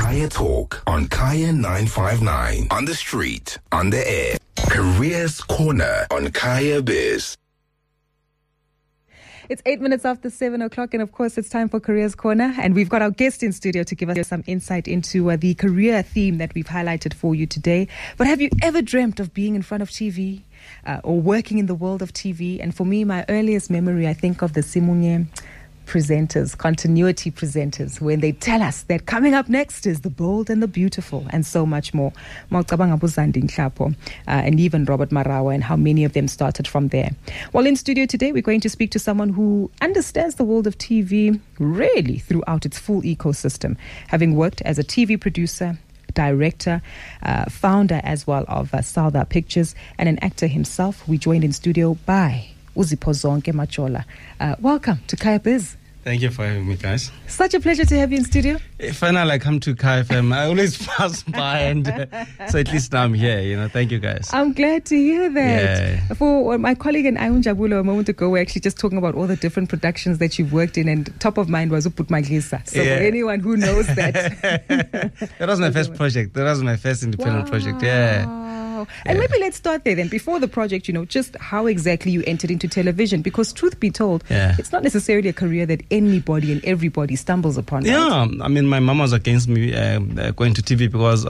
Kaya Talk on Kaya 959. On the street, on the air. Careers Corner on Kaya Biz. It's 8 minutes after 7 o'clock, and of course, it's time for Careers Corner. And we've got our guest in studio to give us some insight into the career theme that we've highlighted for you today. But have you ever dreamt of being in front of TV or working in the world of TV? And for me, my earliest memory, I think of the Simunye presenters, continuity presenters, when they tell us that coming up next is The Bold and the Beautiful and so much more. And even Robert Marawa, and how many of them started from there. Well, in studio today, we're going to speak to someone who understands the world of TV really throughout its full ecosystem, having worked as a TV producer, director, founder as well of Souther Pictures, and an actor himself. We joined in studio by Uzipho Zonke Machola. Welcome to Kaya Biz. Thank you for having me, guys. Such a pleasure to have you in studio. Finally, I come to Kaya FM. I always pass by, and so at least now I'm here. Thank you, guys. I'm glad to hear that. Yeah. For my colleague and Ayun Jabulo, a moment ago, we're actually just talking about all the different productions that you've worked in, and top of mind was Uput Maglisa. So for anyone who knows that. That was my first project. That was my first independent project. Yeah. And maybe let's start there then. Before the project, just how exactly you entered into television. Because truth be told, it's not necessarily a career that anybody and everybody stumbles upon. Right? Yeah, I mean, my mom was against me going to TV because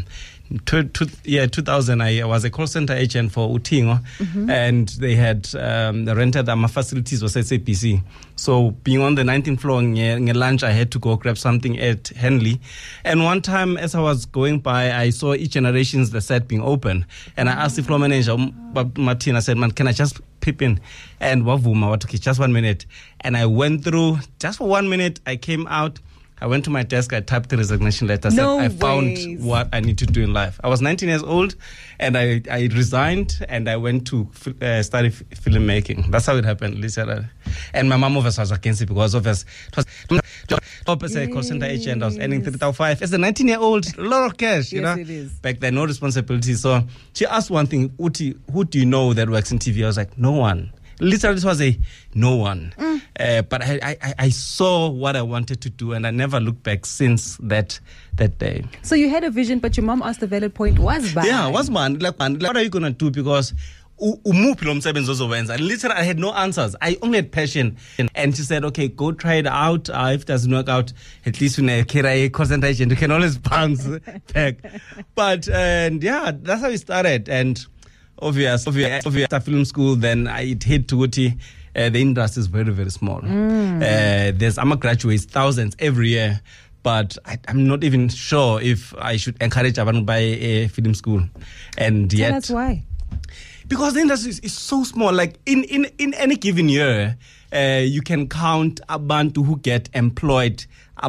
2000 I was a call center agent for Utingo, and they had rented my facilities was SABC. So being on the 19th floor in lunch, I had to go grab something at Henley. And one time as I was going by, I saw each generation's the set being open, and I asked the floor manager Martin, I said, man, can I just peep in? And wavuma watuki, just 1 minute. And I went through just for 1 minute. I came out. I went to my desk, I typed the resignation letter, I found what I need to do in life. I was 19 years old, and I resigned, and I went to study filmmaking. That's how it happened, literally. And my mom was against it because of us. It was a call center agent. I was earning 3,500. As a 19-year-old, a lot of cash, Yes, it is. Back then, no responsibility. So she asked one thing, Uti, who do you know that works in TV? I was like, no one. Literally, this was a no one. But I saw what I wanted to do, and I never looked back since that day. So you had a vision, but your mom asked the valid point, was bad. Yeah, was man. Like, what are you going to do? Because literally, I had no answers. I only had passion. And she said, okay, go try it out. If it doesn't work out, at least when I carry a concentration, you can always bounce back. But, that's how it started. And obviously, after film school, then it hit to Uti. The industry is very, very small. I'm a graduate, thousands every year, but I'm not even sure if I should encourage Abantu to buy a film school. And Tell us why. Because the industry is so small. Like in any given year, you can count Abantu who get employed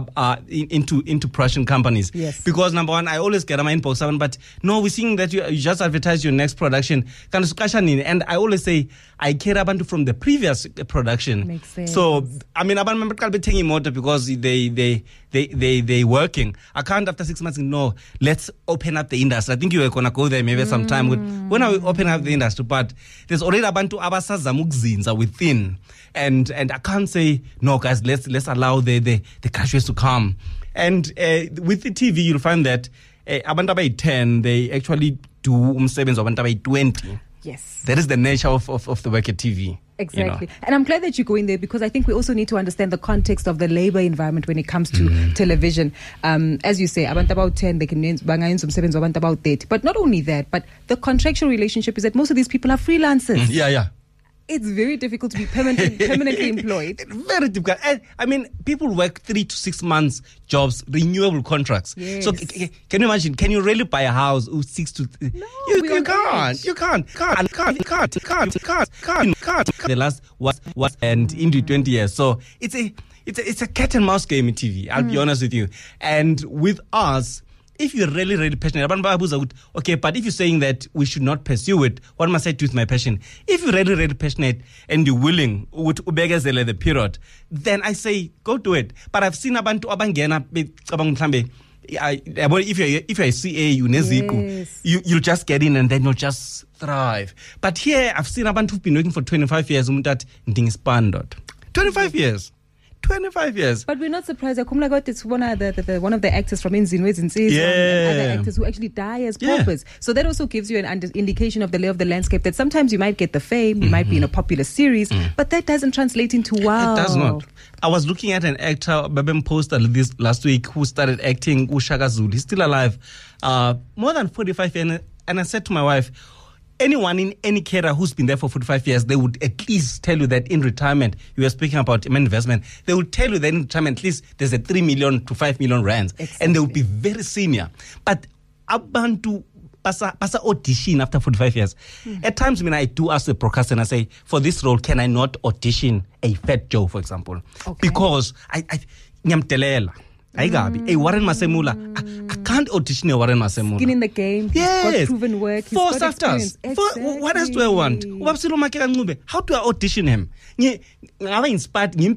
into production companies. Yes. Because number one, I always get on my inbox, but no, we're seeing that you just advertise your next production. And I always say, I care about from the previous production. Makes sense. So, I mean, I'm taking motor because they working. I can't after 6 months, no, let's open up the industry. I think you are going to go there maybe sometime when I open up the industry, but there's already Abantu abasazamukzinza within. And I can't say, no, guys, let's allow the graduates to come. And with the TV, you'll find that Abantu abayi 10, they actually do umsebenzi wabantu abayi 20. Yes. That is the nature of the work at TV. Exactly. And I'm glad that you go in there, because I think we also need to understand the context of the labor environment when it comes to television. As you say, abantu about 10, they can bangayenza umsebenzi wabantu about 30. But not only that, but the contractual relationship is that most of these people are freelancers. Yeah. It's very difficult to be permanently employed. Very difficult. I mean, people work 3 to 6 months jobs, renewable contracts. Yes. So can you imagine? Can you really buy a house 6 to? No, you can't. You can't. The last was and into 20 years. So it's a cat and mouse game in TV. I'll be honest with you. And with us, if you're really, really passionate, okay, but if you're saying that we should not pursue it, what must I do with my passion? If you're really, really passionate and you're willing to ubegezele the period, then I say, go do it. But I've seen abantu abangena if you're a CA, you'll just get in and then you'll just thrive. But here, I've seen abantu who've been working for 25 years, 25 years. 25 years. But we're not surprised. Akumla got it's one of the actors from Inzinwe Zinsiza and other actors who actually die as paupers. So that also gives you an indication of the lay of the landscape, that sometimes you might get the fame, you might be in a popular series, but that doesn't translate into wow. It does not. I was looking at an actor, Babem posted this last week, who started acting, Ushaka Zulu. He's still alive, more than 45 years. And I said to my wife, anyone in any career who's been there for 45 years, they would at least tell you that in retirement, you were speaking about investment, they would tell you that in retirement, at least there's a 3 million to 5 million rands. Exactly. And they would be very senior. But Abantu pasa audition after 45 years. At times when I do ask the broadcaster and I say, for this role, can I not audition a Fat Joe, for example? Okay. Because I nyamtelela. A Warren Masemula. I can't audition a Warren Masemula. Skin in the game. Yes. He's got proven work. He's Force got afters. Exactly. What else do I want? How do I audition him? I inspired him.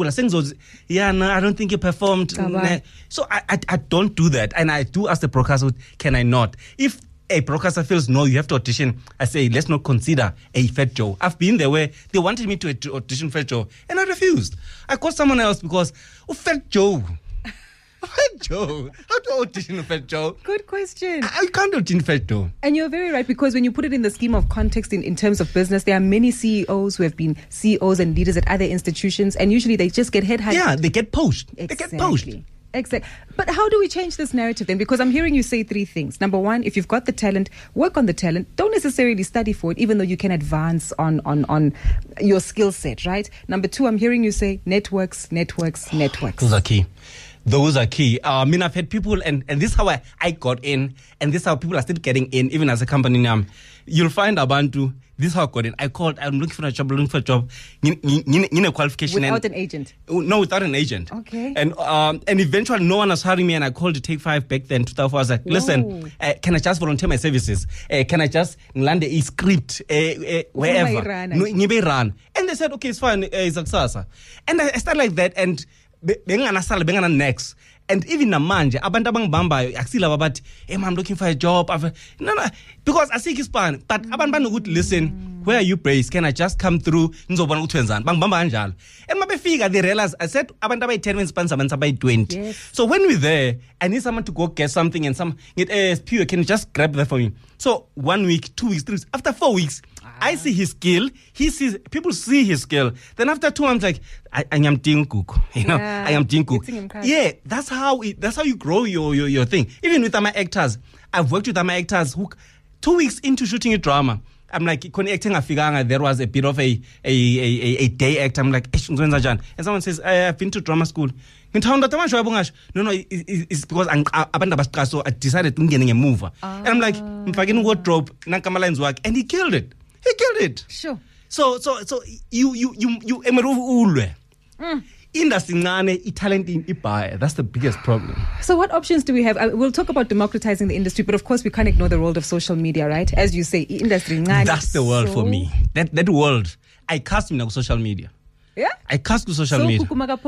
I don't think he performed. So I don't do that. And I do ask the broadcaster, can I not? If a broadcaster feels, no, you have to audition, I say, let's not consider a Fat Joe. I've been there where they wanted me to audition Fat Joe, and I refused. I called someone else because, Fat Joe. Fat Joe. How to audition a Fat Joe? Good question. I can't audition Fat Joe. And you're very right, because when you put it in the scheme of context in terms of business, there are many CEOs who have been CEOs and leaders at other institutions, and usually they just get headhunted. Yeah, they get poached. Exactly. They get poached. Exactly. But how do we change this narrative then? Because I'm hearing you say three things. Number one, if you've got the talent, work on the talent. Don't necessarily study for it, even though you can advance on your skill set, right? Number two, I'm hearing you say networks. Those are key. I mean, I've had people, and this is how I got in, and this is how people are still getting in, even as a company now. You'll find Abantu, this is how I got in. I'm looking for a job, qualification. Without an agent? No, without an agent. Okay. And eventually no one was hiring me, and I called to Take 5 back then, 2004. I was like, listen, can I just volunteer my services? Can I just land a script wherever? Run. And they said, okay, it's fine, it's Aksasa. And I started like that, and next. And even namanje, abantu abangibamba akusila babathi, I'm looking for a job. No, because I see Hispan, but abantu would listen. Where are you based? Can I just come through? Ngizobona ukuthi wenzani. Bangibamba kanjalo. And mabefika they realize I said abantu abayi-10 when sponsor abantu abayi-20. Yes. So when we're there, I need someone to go get something, and Pure, can you just grab that for me? So 1 week, 2 weeks, 3 weeks. After 4 weeks, I see his skill. People see his skill. Then after 2 months, like I am Tinkuku. I am Tinkuku. Yeah, that's how you grow your thing. Even with my actors, I've worked with my actors who 2 weeks into shooting a drama, I'm like, acting there was a bit of a day act. I'm like, and someone says, I've been to drama school. No, it's because I decided to get a mover. And I'm like, if I can wardrobe, lines work, and he killed it. Sure. So you emeru industry talent in Ibai. That's the biggest problem. So what options do we have? We'll talk about democratizing the industry, but of course we can't ignore the world of social media, right? As you say, industry. That's the world for me. That world. I cast me on social media. Yeah? I cast to social media.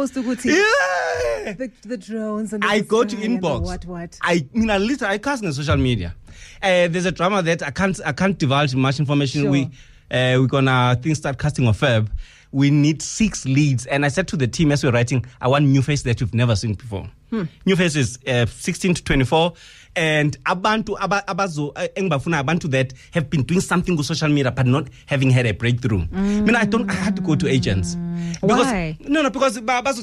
Yeah. The drones and the I go to inbox. What? I cast on social media. There's a drama that I can't divulge much information. Sure. We're gonna start casting on Feb. We need 6 leads, and I said to the team as we're writing, I want new faces that you've never seen before. New faces, 16 to 24, and abantu that have been doing something with social media but not having had a breakthrough. I had to go to agents. Because, why? No, because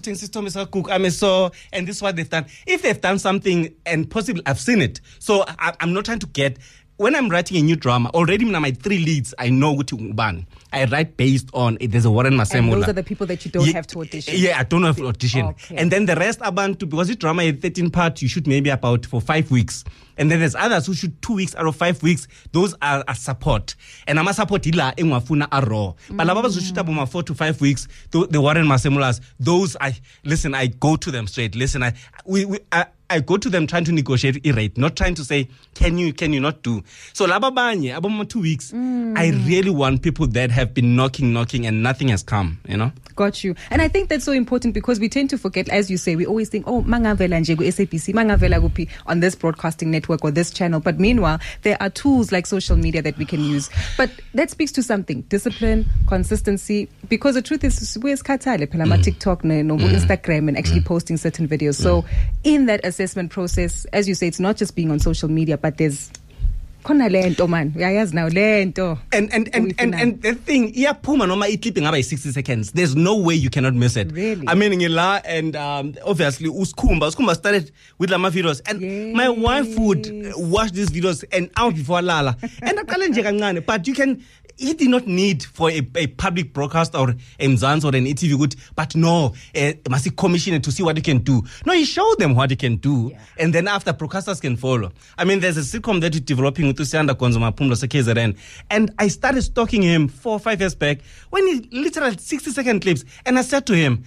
and this is what they've done. If they've done something, and possibly I've seen it, so I'm not trying to get. When I'm writing a new drama, already my 3 leads, I know what to ban. I write based on there's a Warren Masemula. And those are the people that you don't have to audition. Yeah, I don't have to audition. Okay. And then the rest are bound to, because the drama is 13 parts, you shoot maybe about for 5 weeks. And then there's others who shoot 2 weeks out of 5 weeks. Those are a support. And I'm a support ila engwafuna a raw. But lababa who shoot about 4 to 5 weeks, the Warren Masemulas, those I go to them straight. Listen, I go to them trying to negotiate a rate, not trying to say, can you not do? So lababanye, about 2 weeks, I really want people that have been knocking, and nothing has come, you know? Got you. And I think that's so important because we tend to forget, as you say, we always think, oh, mangavela nje SABC, mangavela gupi on this broadcasting network or this channel. But meanwhile, there are tools like social media that we can use. But that speaks to something, discipline, consistency, because the truth is, we're skatale, TikTok, Instagram, and actually posting certain videos. So in that assessment process, as you say, it's not just being on social media, but there's lento man. Now lento. And the thing, puma noma clipping about 60 seconds. There's no way you cannot miss it. Really? I mean, and obviously Uskumba started with Lama videos, and my wife would watch these videos and out before Lala. And but you can. He did not need for a public broadcast or a Mzansi or an ETV good, but no, must he commission it to see what he can do. No, he showed them what he can do, and then after broadcasters can follow. I mean, there's a sitcom that he's developing with Tusianda Konzoma Pumlo Sekezeren, and I started stalking him 4 or 5 years back when he literally 60-second clips, and I said to him,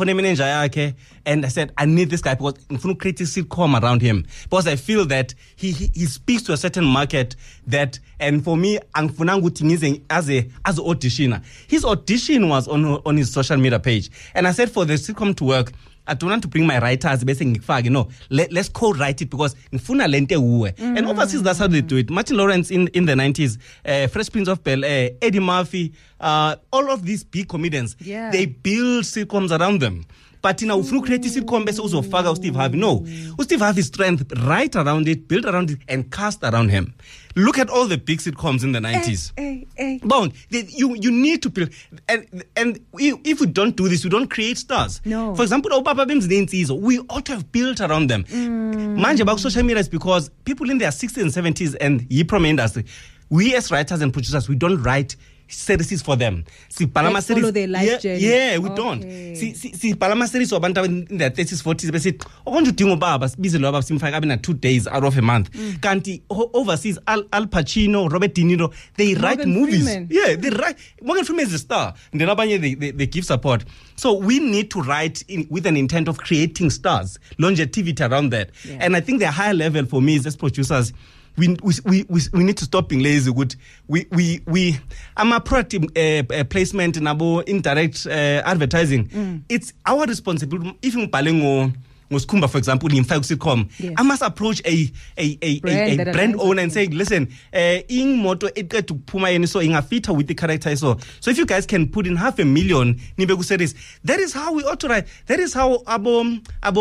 and I said, I need this guy because I'm going to create a sitcom around him because I feel that he speaks to a certain market that, and for me, as a auditioner, his audition was on his social media page, and I said for the sitcom to work, I don't want to bring my writers, let's co-write it because and overseas that's how they do it. Martin Lawrence in the 90s, Fresh Prince of Bel-Air, Eddie Murphy, all of these big comedians, they build sitcoms around them. But in our creative sitcom, also Faga Steve Harvey. No, Steve Harvey's strength right around it, built around it, and cast around him. Look at all the big sitcoms in the 90s. You need to build, and if we don't do this, we don't create stars. No. For example, Obaba Bim's Nancy's, we ought to have built around them. Manje about social media is because people in their 60s and 70s and Yiprom industry, we as writers and producers, we don't write series for them. See, Palama series, follow their life journey. We don't. See, Palama series or Banta in their 30s, 40s, they say, I want to do Babas, busy love, sim 2 days out of a month. Kanti overseas, Al Pacino, Robert De Niro, they write movies. Freeman. They write. Morgan Freeman is a star. And they give support. So we need to write with an intent of creating stars, longevity around that. And I think the higher level for me is as producers. We need to stop being lazy. I'm a product placement and indirect advertising. It's our responsibility. If you Muskumba, for example, in Sitcom, I must approach a brand owner and say, listen, in moto it got to puma and so in a fit with the character so if you guys can put in 500,000 Nibegu series, that is how we ought to write. That is how Abo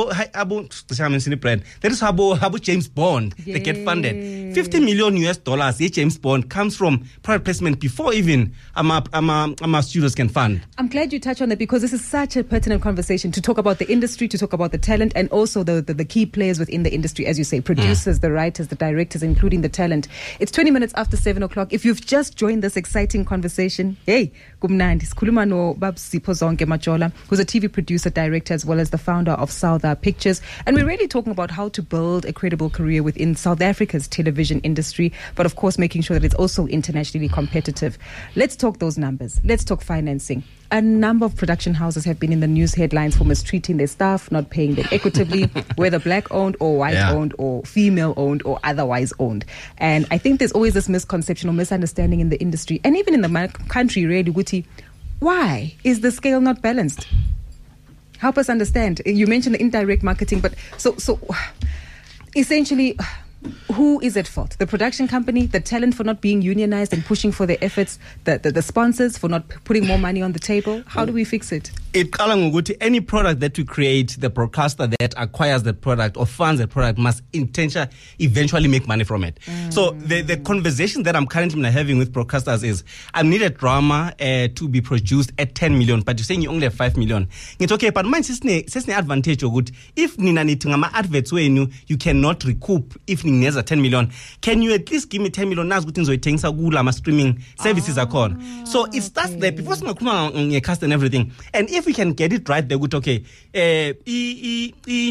that is how James Bond they get funded. $50 million US, James Bond comes from product placement before even our studios can fund. I'm glad you touched on that because this is such a pertinent conversation to talk about the industry, to talk about the talent, and also the key players within the industry, as you say, producers, the writers, the directors, including the talent. It's 20 minutes after 7 o'clock. If you've just joined this exciting conversation, hey, kumnandi, sikhuluma no Bab Sipho Zonke Majola, who's a TV producer, director, as well as the founder of Souther Pictures. And we're really talking about how to build a credible career within South Africa's television industry, but of course making sure that it's also internationally competitive. Let's talk those numbers. Let's talk financing. A number of production houses have been in the news headlines for mistreating their staff, not paying them equitably, whether black-owned or white-owned or female-owned or otherwise owned. And I think there's always this misconception or misunderstanding in the industry, and even in the country, really, Guti, why is the scale not balanced? Help us understand. You mentioned the indirect marketing, but so essentially, who is at fault? The production company, the talent for not being unionized and pushing for their efforts, the sponsors for not putting more money on the table? How do we fix it? Any product that we create, the broadcaster that acquires the product or funds the product must intentionally eventually make money from it. So the conversation that I'm currently having with broadcasters is, I need a drama to be produced at 10 million, but you're saying you only have 5 million. It's okay, but mine says the advantage of good. If Nina Nitungama adverts you cannot recoup if Nina 10 million. Can you at least give me 10 million? Nas gutin so my streaming services are called. So it starts there before cast and everything. And if we can get it right, they're good. Okay,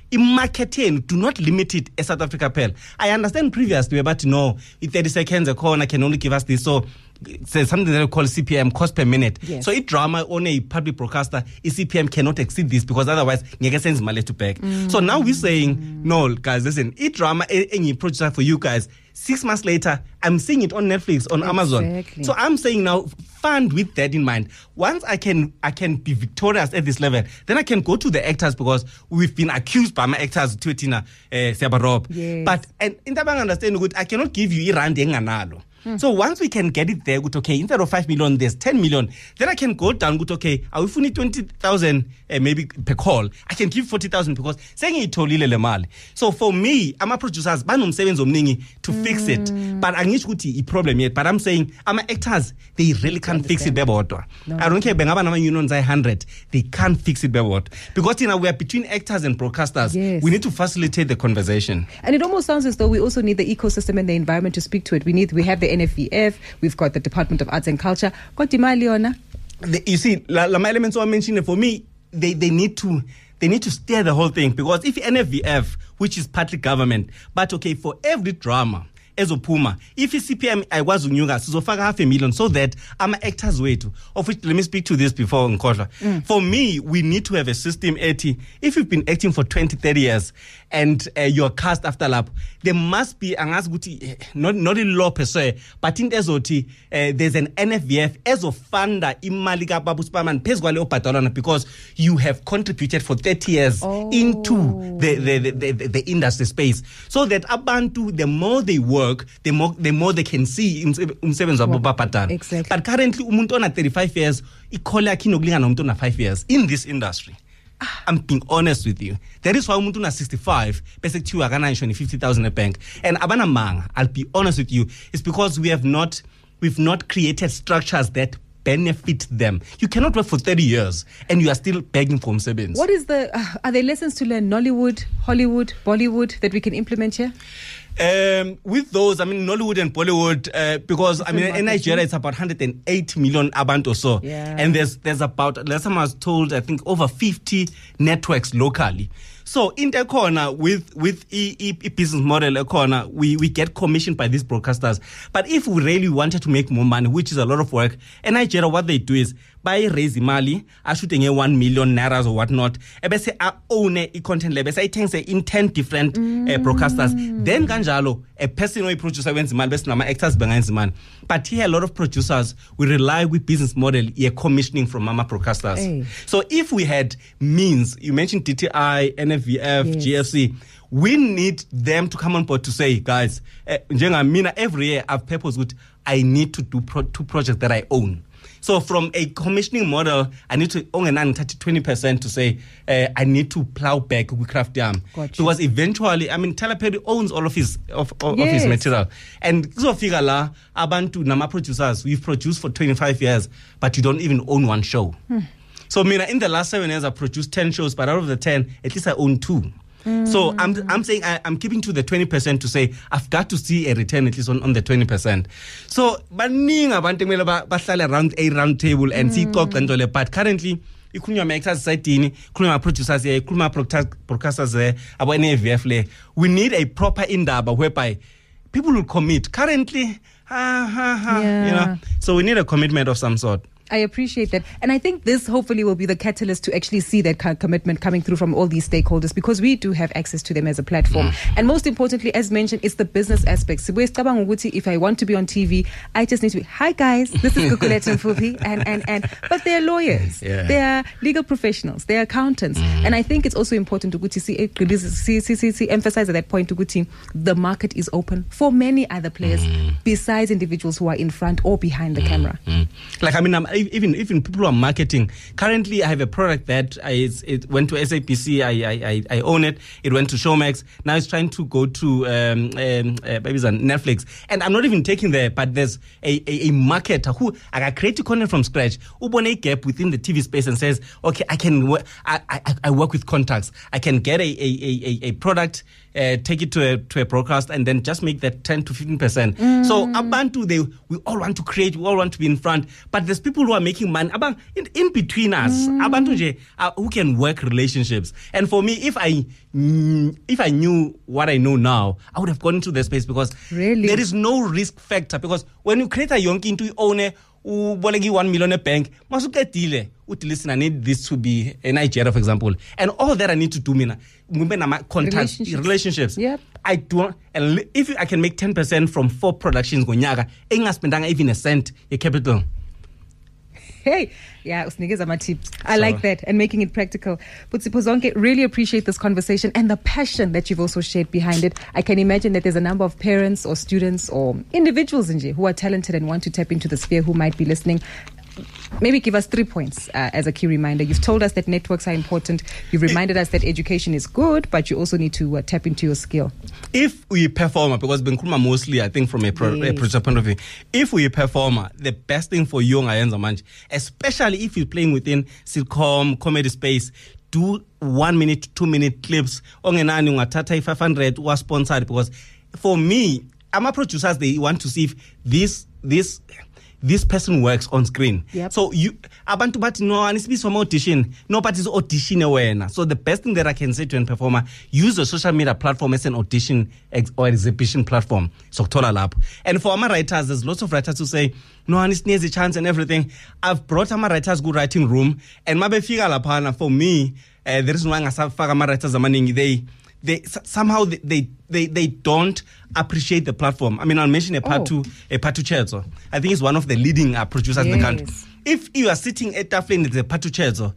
marketing, do not limit it as South Africa Pel. I understand previously, but no, 30 seconds a corner can only give us this. So there's something that we call CPM, cost per minute. Yes. So if drama on a public broadcaster, CPM cannot exceed this because otherwise you sends money to back. So now we're saying, no, guys, listen, if drama any producer for you guys, 6 months later, I'm seeing it on Netflix, on Amazon. So I'm saying now, fund with that in mind. Once I can be victorious at this level, then I can go to the actors because we've been accused by my actors to Sebarob. But and in that I understand good, I cannot give you Iran denganalo. So once we can get it there, good, okay, instead of 5 million, there's 10 million. Then I can go down, good, okay, I will need 20,000 maybe per call. I can give 40,000 because saying it totally lemal. So for me, I'm a producer, to fix it. But I need to problem yet. But I'm saying, I'm actors, they really can't fix it. No. I don't care, unions 100, they can't fix it. Because we are between actors and broadcasters. Yes. We need to facilitate the conversation. And it almost sounds as though we also need the ecosystem and the environment to speak to it. We have the NFVF, we've got the Department of Arts and Culture. You see, my elements I'm mentioning, for me, they need to steer the whole thing, because if NFVF, which is partly government, but okay, for every drama, Ezopuma, if CPM I was unyuga, so far 500,000, so that I'm an actor's way to, of which let me speak to this before Nkosha. For me, we need to have a system 80. If you've been acting for 20, 30 years and you're cast after lap, there must be not in law per se, but in SOT, there's an NFVF as a funder in Malika Babu Spaman Peswale Patalana, because you have contributed for 30 years into the industry space. So that Abantu, the more they work, the more they can see exactly. But currently umuntu ona 35 years ikhola kinokulingana nomuntu ona 5 years in this industry. I'm being honest with you. That is why umuntu na 65 bese kuthiwa akanayo 50,000 a bank. And abana manga, I'll be honest with you, it's because we've not created structures that benefit them. You cannot work for 30 years and you are still begging for savings. What is are there lessons to learn Nollywood, Hollywood, Bollywood that we can implement here? With those, I mean, Nollywood and Bollywood, because I mean, in Nigeria, it's about 108 million abantu or so. Yeah. And there's about, last time I was told, I think over 50 networks locally. So in the corner with business model corner, we get commissioned by these broadcasters. But if we really wanted to make more money, which is a lot of work, in Nigeria, what they do is by raise Mali, I shooting 1 million naira or whatnot. I say I own a content label. I think say in 10 different broadcasters. Then ganjalo a person who producer wins man best nama actors behind man. But here a lot of producers we rely with business model commissioning from mama broadcasters. Hey. So if we had means, you mentioned DTI, NFVF, GFC. We need them to come on board to say, guys, every year I've purpose with I need to do 2 projects that I own. So from a commissioning model, I need to own 20% to say I need to plow back with Craft Dam. Because eventually, I mean, Tyler Perry owns all of his his material. And so figure la, abantu nama producers, we've produced for 25 years, but you don't even own 1 show. So in the last 7 years, I produced 10 shows, but out of the 10, at least I own 2. So I'm saying I'm keeping to the 20% to say I've got to see a return at least on the 20%. So baning abantu bahlala around a round table and see xoxa, but currently ikhulunywa ama-actors side-ini, ikhulunywa ama-producers here, ikhulunywa ama-broadcasters there, abo-NAVF le. We need a proper indaba whereby people will commit. Currently, you know, so we need a commitment of some sort. I appreciate that. And I think this hopefully will be the catalyst to actually see that kind of commitment coming through from all these stakeholders, because we do have access to them as a platform. And most importantly, as mentioned, it's the business aspects. If I want to be on TV, I just need to be, hi guys, this is Gugulethu Mfuphi, and but they're lawyers, they are legal professionals, they're accountants. And I think it's also important to see emphasize at that point to the market is open for many other players besides individuals who are in front or behind the camera. Like, I mean, even people who are marketing. Currently, I have a product that it went to SAPC. I own it. It went to Showmax. Now it's trying to go to maybe Netflix. And I'm not even taking there, but there's a marketer who I create content from scratch. Ubone a gap within the TV space and says, okay, I work with contacts. I can get a product, take it to a broadcast, and then just make that 10 to 15%. So Abantu, we all want to create, we all want to be in front, but there's people who are making money, in between us, who can work relationships. And for me, if I knew what I know now, I would have gone into the space, because Really? there is no risk factor. Because when you create a yonki into your own, 1 million a bank, listen, I need this to be in Nigeria, for example. And all that I need to do, contacts, relationships. Yep. I don't, and if I can make 10% from 4 productions, even a cent, your capital. Hey, yeah, usinikeza my tips. I like that, and making it practical. But Sipho Zonke, really appreciate this conversation and the passion that you've also shared behind it. I can imagine that there's a number of parents or students or individuals who are talented and want to tap into the sphere who might be listening. Maybe give us 3 points as a key reminder. You've told us that networks are important. You've reminded us that education is good, but you also need to tap into your skill. If we performer, because Benkruma mostly, I think from a producer point of view, if we performer, the best thing for young Ayenza Manch, especially if you're playing within sitcom, comedy space, do 1 minute, 2 minute clips. Ongenani ungathatha 500 was sponsored, because for me, I'm producers, they want to see if this person works on screen. Yep. So abantu bathi no anisibisi from audition. Nobody's audition wena. So the best thing that I can say to a performer, use a social media platform as an audition or exhibition platform. So tola lab. And for our writers, there's lots of writers who say no anisneeds a chance and everything. I've brought our writers good writing room, and mabe fika lapana for me, there is no ngasafaka ama writers amaningi they somehow they don't appreciate the platform. I mean, I'll mention a Patu Cherzo. I think it's one of the leading producers in the country. If you are sitting at Taflin at the Patu Cherzo,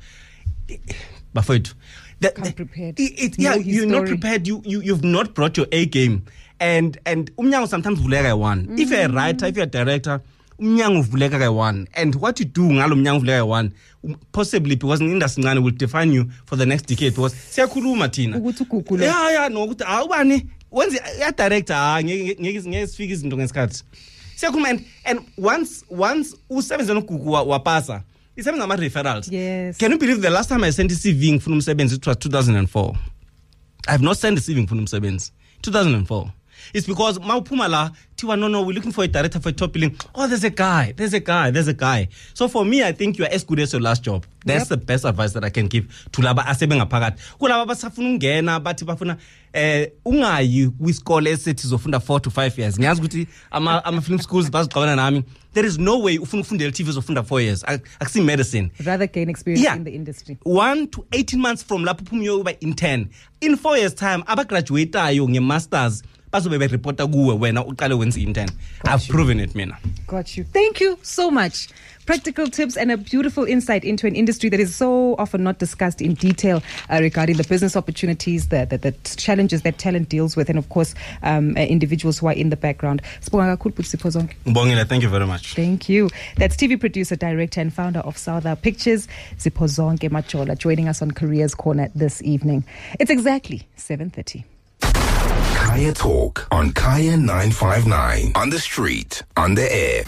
prepared. You're not prepared. You've not brought your A game. And sometimes vulega one. If you're a writer, if you're a director, vulega one. And what you do vulega one, possibly because in industry will define you for the next decade. Was siyakhuluma thina. No ukuthi awubani wenze ya director ngeke sifike izinto ngesikhathi. Siyakhuluma, and once usebenza nogugu wapasa, isebenza ama referrals. Yes. Can you believe the last time I sent a CV ngifuna umsebenzi, it was 2004. I have not sent a CV ngifuna umsebenzi. 2004. It's because Maupumala, Tiwa, no, we're looking for a director for a top billing. Oh, there's a guy. So for me, I think you are as good as your last job. That's the best advice that I can give to laba asebenga phakathi. Kulaba basafuna ungena bathi bafuna ungayi kwisikole esizofunda 4 to 5 years. Ngiyazi ukuthi ama film schools baziqabana nami. There is no way ufuna ukufundela TV uzofunda 4 years. Akusi medicine. Rather gain experience in the industry. 1 to 18 months from lapho uphume uba intern. In 4 years time abagraduateayo ngemasters bazobe reporta kuwe wena uqale wenza intern. I've proven it mina. Got you. Thank you so much. Practical tips and a beautiful insight into an industry that is so often not discussed in detail regarding the business opportunities, the challenges that talent deals with, and of course, individuals who are in the background. Mbongile, thank you very much. Thank you. That's TV producer, director, and founder of Souther Pictures, Sipho Zonke Machola, joining us on Careers Corner this evening. It's exactly 7:30. Kaya Talk on Kaya 959. On the street, on the air.